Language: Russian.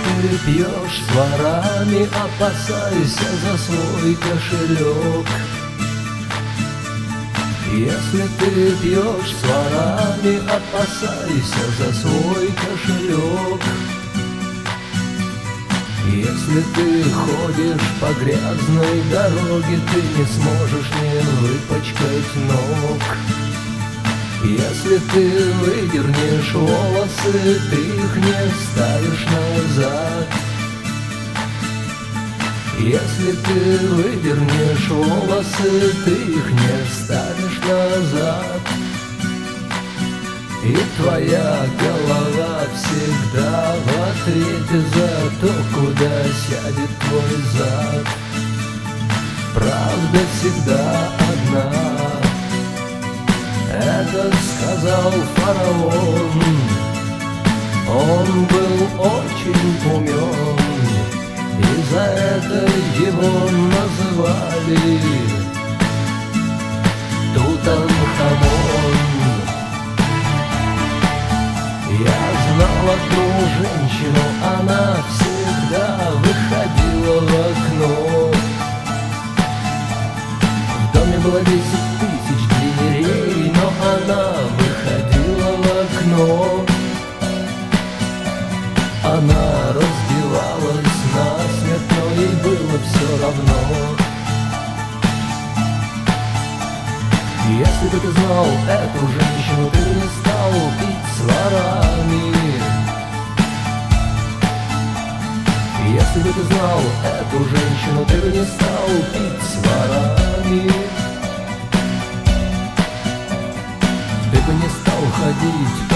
ты пьешь с ворами, опасайся за свой кошелек. Если ты пьешь с ворами, опасайся за свой кошелек. Если ты ходишь по грязной дороге, ты не сможешь не выпачкать ног. Если ты выдернешь волосы, ты их не вставишь назад. Если ты выдернешь волосы, ты их не вставишь назад. И твоя голова всегда в ответе за то, куда сядет твой зад. Правда всегда одна. Это сказал фараон. Он был очень умен, и за это его называли Тутанхамон. Я знал одну женщину, она всегда выходила в окно. В доме было 10 тысяч дверей, но она выходила в окно. Она раздевалась насмерть, но ей было все равно. Если бы ты знал эту женщину, ты бы не стал пить с ворами. Если бы ты знал эту женщину, ты бы не стал пить с ворами. Ты бы не стал ходить